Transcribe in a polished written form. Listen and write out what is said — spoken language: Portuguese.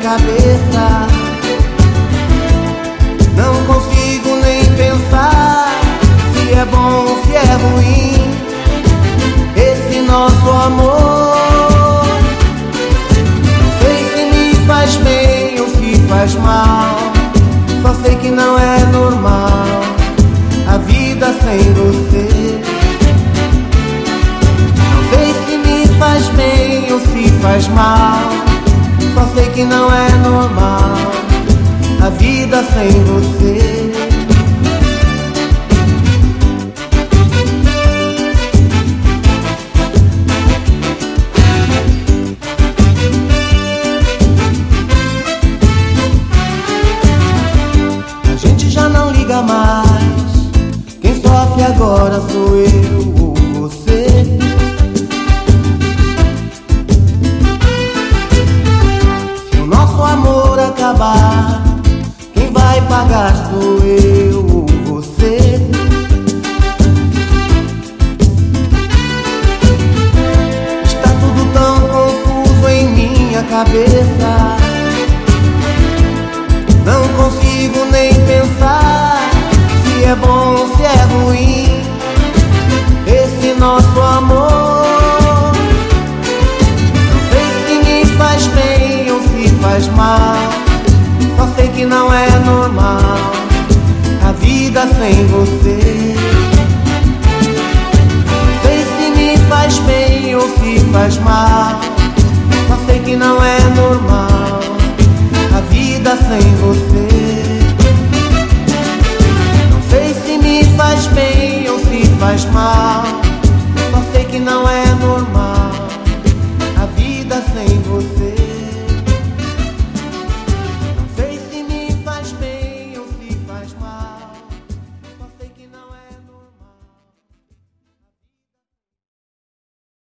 cabeça. Não consigo nem pensar se é bom ou se é ruim esse nosso amor. Não sei se me faz bem ou se faz mal, só sei que não é normal a vida sem você. Não sei se me faz bem ou se faz mal, só sei que não é normal a vida sem você. A gente já não liga mais, quem sofre agora sou eu ou você. Se o nosso amor acabar, quem vai pagar sou eu ou você. Está tudo tão confuso em minha cabeça, não consigo nem pensar se é bom ou se é ruim esse nosso amor. Não sei se me faz bem ou se faz mal, só sei que não é normal a vida sem você. Não sei se me faz bem ou se faz mal, só sei que não é normal a vida sem você. Não sei se me faz bem ou se faz mal, só sei que não é normal a vida sem você.